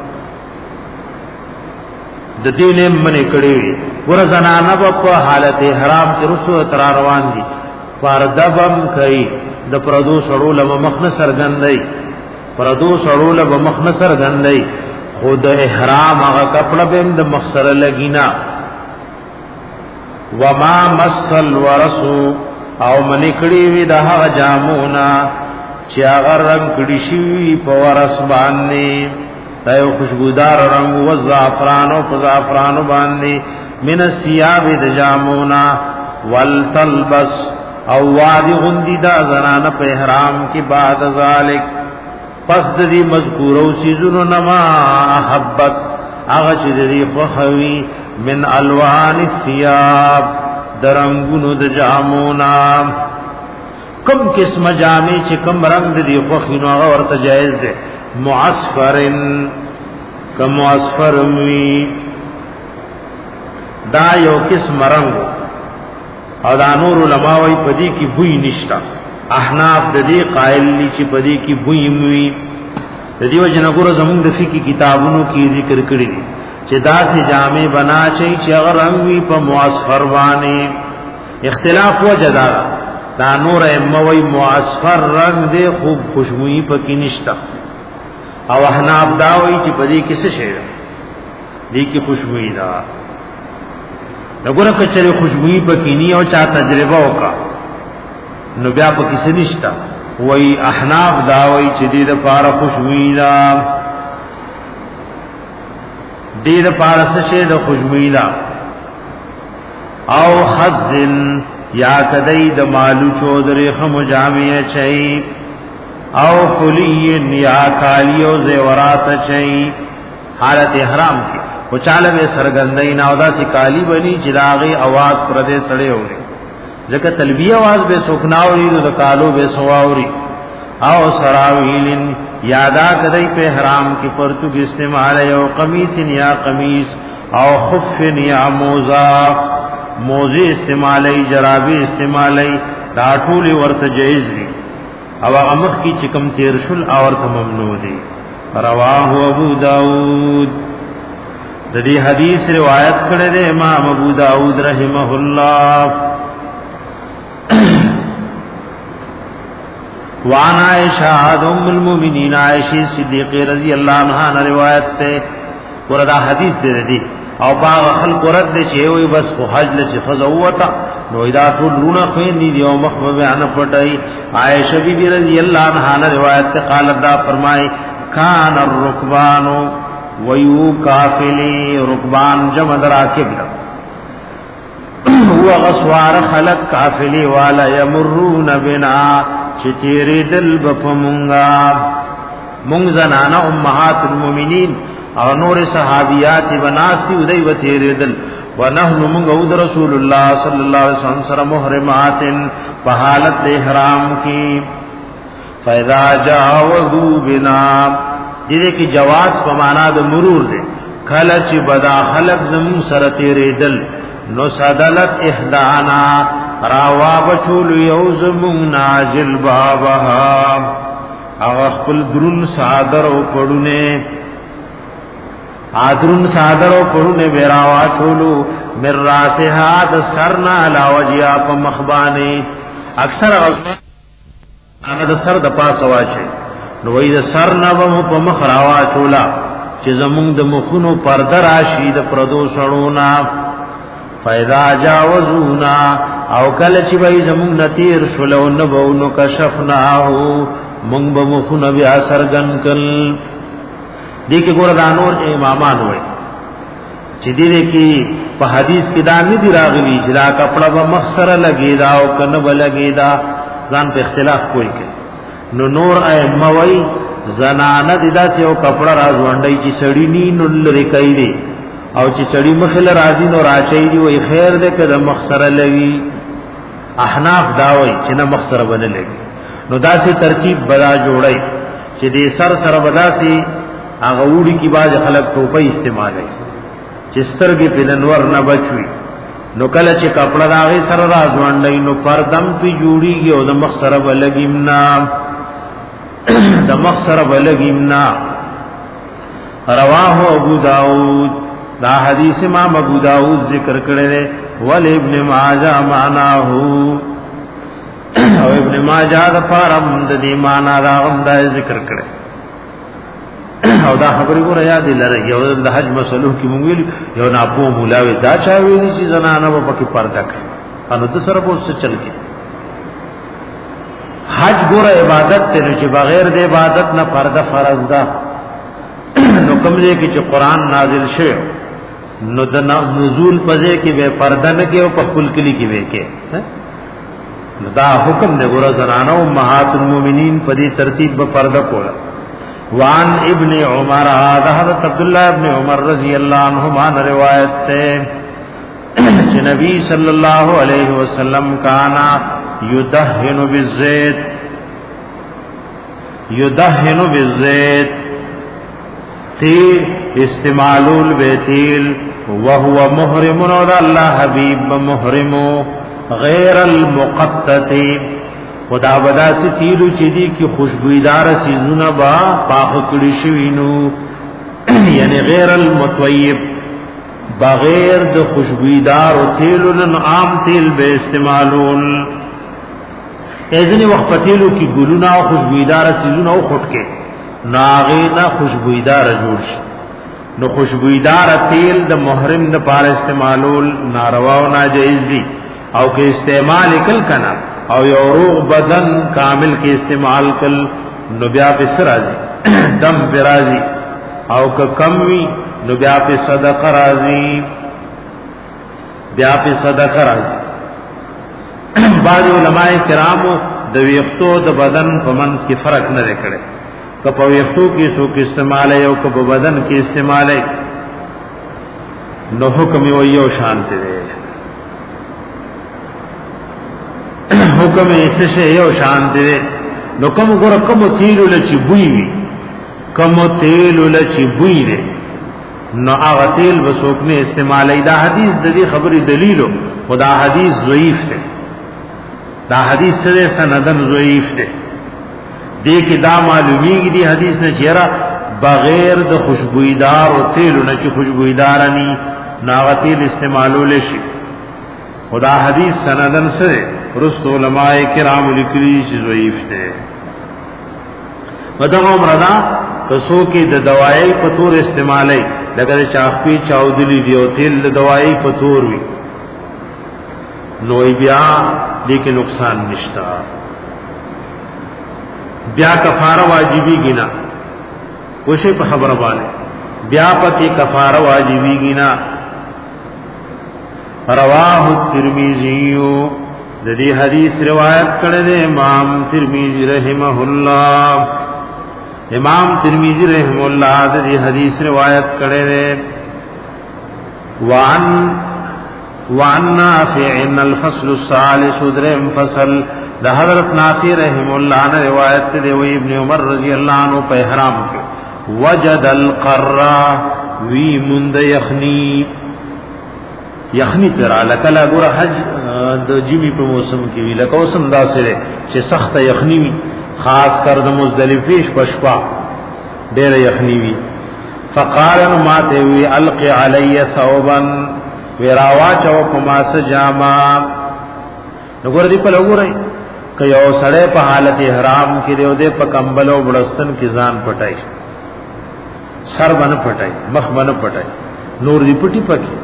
د دینه منې کړي ور زنانه په حالت حرام کې رسو تر روان دي پردبم کوي د پردو سړول و مخنه سرګندای پردو سړول و مخنه سرګندای خود احرام هغه کپڑا به د مخسر لګینا. وما مسل ورسو او منی کړي وی د هغه جامونا چې هغه رنگ کړي شي په ورس باندې دایو خوشبودار رنگ و زعفران او زعفران باندې من الثياب د جامونا والتلبس او وادي غندي دا زنانه په احرام کې بعد ذالک پس د دې مذکورو سيزونو نما حبت هغه چې دې خوخوي من الوان الثياب درنګونو د جامونا کم قسم جامې چې کم رنگ دې خوخینو هغه ورته جایز ده. معصفرن کم معصفر وی دا یو قسم رنگ او دا نور علماء وی پدی کی بوئی نشتا. احناف د دې قائل دي چې پدی کی بوئی موي د دې وجه نګور زموږ د فقہی کتابونو کې ذکر کړی دي چې دا سي جامې بنا چې هغه رنگ وی په معصفر باندې اختلاف وجدا دا نور موي معصفر رنگ دې خوب خوشبوئی پکې نشتا او احناف دا وی چې پدی کې څه شي دې کې خوشبوئی دا نګور کچره خوشبوئی پکې ني او چا تجربه وکا نو بیا پکې څه نشتا. وای احناف دا وای چې دې د پاره خوشبوئی دا دې د پاره څه شه د خوشبوئی دا او خزن یا کدی د مالو چودره خمو جامع چي او خلی یا کالی او زیورات چي حالت احرام کې او چاله به سرګندای نه او دا سی کالی بنی چې داغه आवाज پر دې سړې وره ځکه تلبیه आवाज به سوکناوري نو د کالو به سواوري او سراویلن یادا کدی په حرام کې پرتګ استعمال او قمیص یا قمیص او خف یا موزه استعمالی جرابی استعمالی دا ټول ورته جایز دي او امخ کی چکم تیر شل اور ته ممنوع دي رواه ابو داود د دې حدیث روایت کړی دی امام ابو داود رحمه الله وعن عائشہ ام المؤمنین عائشہ صدیقہ رضی اللہ عنہا روایت ته وردا حدیث دی او باغ خلق ورد دي چې وي بس خو حج لچ فزوتا نو ادا ټول رونه خويندې دی او مخ بیان پټای عائشہ بی رضی اللہ عنہا روایت ته قالت دا فرمای کان الركبان ويو قافلی ركبان جمع راکب هو غسوار خلق قافلی والا يمرون بنا چتیری دل بفمونگا مونگ زنانا امہات المومنین او نور صحابیات بناسی ودی وتیری دل ونحن مونگ او رسول اللہ صلی اللہ علیہ وسلم سر محرمات بحالت احرام کی فاذا جاوزو بنا دیده کی جواز پمانا د مرور دے کلچ بدا خلق زمون سر تیری دل نو صدلت احدانا راوا بچول یوزمون ناجل بابها اغخپل درون صادر او پڑونے آدرون صادر او پڑونے بیراوا چولو مر راسها د سرنا علاوجیا په مخبانی اکثر غزوان انا د سر د پاسه واچي نو وې د سر نه په مخ راوا چولا چې زمونږ د مخونو پرده راشي د پردو شړونا فاذا جاوزونا او کله چې وای زمون نتیر شلو نبو نو کشفناه مونږ به مخونه بیا سرګن کل دې کې ګور دانور امامان وای چې دې کې په حدیث کې دا نه دی راغلی چې دا کپڑا به مخسره لګی دا او کنه به لګی دا ځان په اختلاف کوي کې نو نور ائمه وای زنانه ددا چې او کپڑا راځوندای چې سړی نی نو لری کوي دی او چې سړی مخله راځي نو راچي دی وای خیر دې کده مخسره لګي احناف داوي چې نه مخسره بنه لګي نو داسې ترتیب بلا جوړای چې دې سر سره بداسي هغه وړي کی باز خلق ټوپه استعمالای چې سترګې په ننور نه بچوي نو کله چې کپڑا داغه سره راځوندای نو پردم پی جوړیږي او د مخسره بلګیمنا د مخسره بلګیمنا رواه ابو داود دا حدیث امام ابو داود ذکر کړی دی ول ابن ماجه معناه او ابن ماجه د فارم د دې معنا دا هم دا ذکر کړی او دا خبرې ګور یاد لري یو د حج مسلو کې مونږ ویل یو ناپو مولاوي دا چا ویلي چې زنانه په پکې پرده کوي انو د سره په څه چل کې حج ګور عبادت ته چې بغیر د عبادت نه پرده فرض ده نو کوم دې کې چې قران نازل شوی نو د نزول پځه کې به پرده نه کې او په خپل کلی کې به کې نو دا حکم دی ګور زنانه او امهات المؤمنین په دې ترتیب به پرده کوله وان ابن عمر حضرت عبداللہ ابن عمر رضی اللہ عنہما روایت تے کہ نبی صلی اللہ علیہ وسلم کانا یدہن بالزیت تیل استعمالول بیتیل وهو محرم اور اللہ حبیب محرم غیر المقطتی خدا بدا سے تیلو چیدی کی خوشبویدار سیزونا با پاخ کڑی شوینو یعنی غیر المطویب بغیر د خوشبویدار و تیلو لن عام تیل بے استعمالون ایزنی وقت تیلو کی گلونا و خوشبویدار سیزونا و خود کے ناغینا خوشبویدار جوڑش نو خوشبویدار تیل د محرم د پار استعمالول نارواو ناجائز دی او کہ استعمال کل کنا او یو روغ بدن کامل کے استعمال کل نو بیا پہ سرازی دم پہ رازی او که کموی نو بیا پہ صدقہ رازی بعض علماء کرامو د ویختو د بدن په منځ کې فرق نه کړي که په ویختو کې سو کې استعمال او که په بدن کې استعمال نو حکم یو شانت دی حکم ایسه یو شانت دی نو کوم ګور کوم تیلو لچی بوئی وی کوم تیلو لچی بوئی دی نو هغه تیل وسوک نه استعمالی. دا حدیث د دې خبرې دلیلو خدا حدیث ضعیف دی دا حدیث سره سندن ضعیف دی دې کې دا معلومیږي دی حدیث نه چیرې بغیر د خوشبویدار او تیل نه چې خوشبویدار ني ناغتیل استعمالول شي خدا حدیث سندن سره رسول علماء کرام لیکلي چې ضعیف دی. ودغه عمرنا کسو کې د دوايي په تور استعمالي لکه چاخپی چاودلی دی او تیل د دوايي په تور وي نو بیا دې کې نقصان نشتا. بیا کفاره واجبی گنا کوشش په خبره باندې بیا پتی کفاره واجبی گنا. رواه الترمذی د دې حدیث روایت کړی دی امام ترمذی رحمه الله. امام ترمذی رحمه الله د دې حدیث روایت کړی دی وعن نافع ان الفصل الثالث درم فصل د حضرت نافع رحمه الله نے روایت دی و ابن عمر رضی اللہ عنہ په احرام کې وجد القرا وی مند یخنی پر لکلا ګور حج د جمی په موسم کې وی لکه اوسم دا سره چې سخت یخنی وی خاص کر د مزدلفه شپشپا ډېر یخنی وی. فقال ما ته وی الق علی ثوبا وراوا چو پماس جاما نګور دی په لګورای ک یو سړی په حالت احرام کې دی او د په کمبل او بلستن کې ځان پټای سر باندې پټای مخ باندې پټای نور دی پټی پکې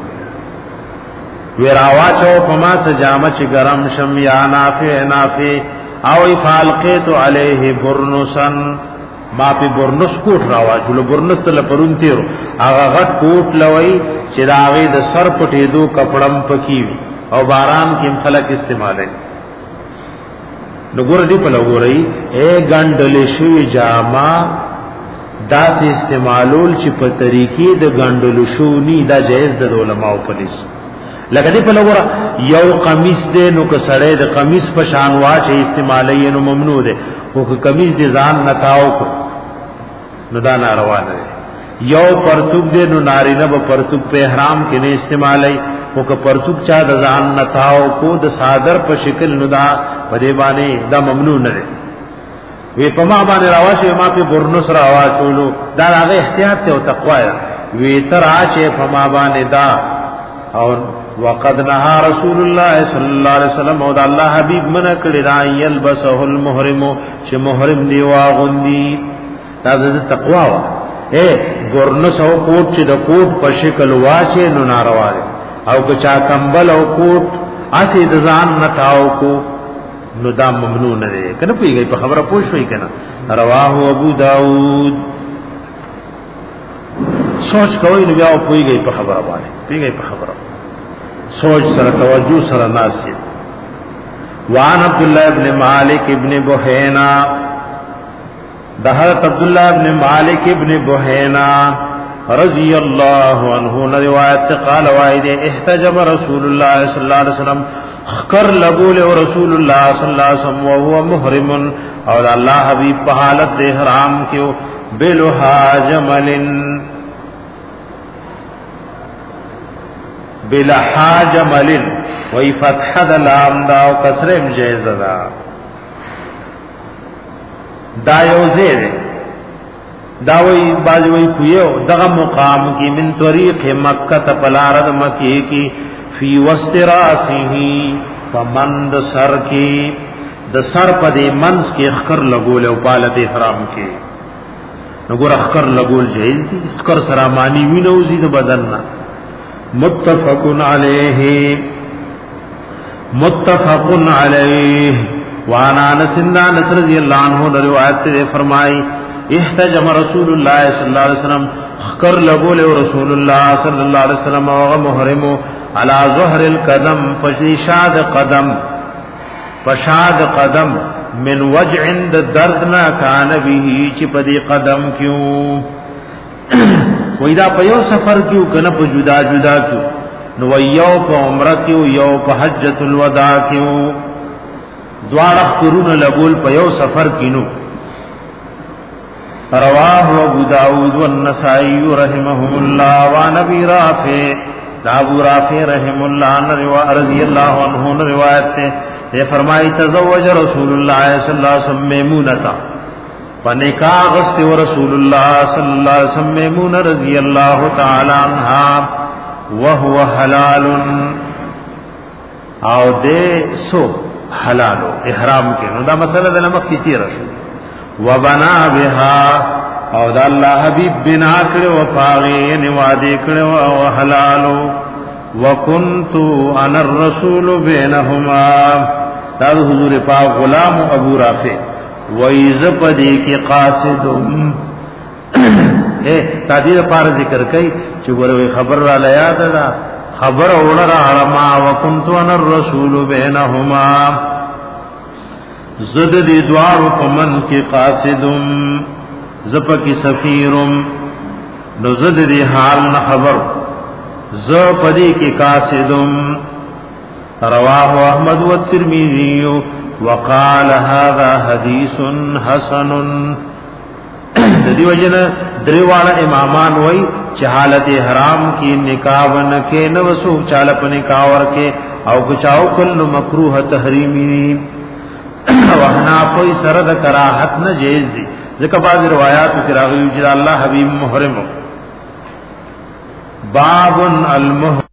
وراوا چو پماس جاما چې ګرم شم یا نافع او فالقیت علیه برنسن ما په برنس کوټ راواجو له برنس ته پرون تیرو هغه غټ کوټ لوي چې داغه د سر پټې دو کپړم پکی او باران کې خلک استعمالي نګور دی په لګوري اے ګندل شوی جاما دا سي استعمالول چې په طریقې د ګندل شو ني دا جائز د علماء په لیس لکه دی په لګورا یو قمیص دې نو که سړی د قمیص په شان واچي استعمالي نو ممنوع ده او که قمیص دې ځان نتاو کو نو دا ناروا ده. یو پرتوب دې نو نارینه په پرتوب په احرام کې نه استعمالي او که پرتوب چا د ځان نتاو کو د صادر په شکل نو دا په دې باندې دا ممنوع نه ده. وی په ما باندې راواشه ما په برنس راواچولو دا هغه احتیاط ته او تقوا وی تر اچه په ما باندې دا او وقد نهى رسول الله صلی الله علیه وسلم او الله حبیب منع کړی دا یلبسه المحرم چې محرم دی واغوندي دا د تقوا وا اے ګورنس او کوټ چې د کوټ په شکل واشه نو ناروا دی او که چا کمبل او کوټ اسی د ځان نتاو کو نو دا ممنوع نه دی کنه پیږي په خبره پوښوي کنه. رواه ابو داود سوچ کوی نو بیا پیږي په خبره باندې پیږي په خبره سوچ سره توجه سره ناسي. وان عبد الله ابن مالک ابن بحینا حضرت عبد الله ابن مالک ابن بحینا رضی اللہ عنہ روایت قال وائد احتجب رسول الله صلی الله علیه وسلم خکر لبول رسول الله صلی الله علیه وسلم وهو محرم اور اللہ حبیب په حالت احرام کیو بلها جمل بلها جمل وی فتح دلام دا او کسرم جیز دا یوزه دا وی باز وی کویو دغه مقام کی من طریق مکہ تپلارد مکی کی فی وسط راسه فمند سر کی د سر پدې منس کې اخکر لګول او پالت احرام کې نګور اخکر لګول جایز دي اخکر سره معنی وینو زید بدن متفق علیه وعن انس رضی اللہ عنہ روایت سے فرمائی احتجم رسول اللہ صلی اللہ علیہ وسلم خکر لبول رسول اللہ صلی اللہ علیہ وسلم ومحرم على ظهر القدم پشاد قدم من وجع درد نہ کان به چپدی قدم کیوں وېدا په یو سفر کیو کنه په جدا جدا کیو نو یو په عمره کیو یو په حجۃ الوداع کیو دواړه قرون لګول په یو سفر کینو رواه ابو داود والنسائی رحمهم الله وعن ابي رافع ابو رافع رحم الله رضی اللہ عنہ روایت ہے یہ فرمائی تزوج رسول اللہ صلی اللہ علیہ وسلم میمونتا فنکاح غست رسول اللہ صلی اللہ علیہ وسلم میمون رضی اللہ تعالی عنہ وهو حلال او دے سو حلالو احرام کے نو دا مسئلہ دا نمک کی تیر شو وبنا بها او دا اللہ حبیب بنا کرے وفاغی نوادی کرے وحلالو وکنت انا الرسول بینہما دا حضور پاک غلام ابو رافع ویزپدی کی قاصد تادیر پار ذکر کئی چگوروی خبر را لیاد دا خبر اوڑا علما وکنت انا الرسول بینہما زد دی دوار پمن کی قاصدم زپ کی سفیرم نو زد دی حال نہ خبر زپدی کی قاصدم رواه احمد والترمذی وقال هذا حدیث حسن دی وجنا دریوالا امامان وای چې حالت حرام کی نکاح ون کې نو سو چال پنی کاور کې او کچاو کل مکروه تحریمی وحنا کوئی سرد کراہت نہ جائز دی ذکر بعض روایات کی راغلی چې الله حبیب محرم باب المحرم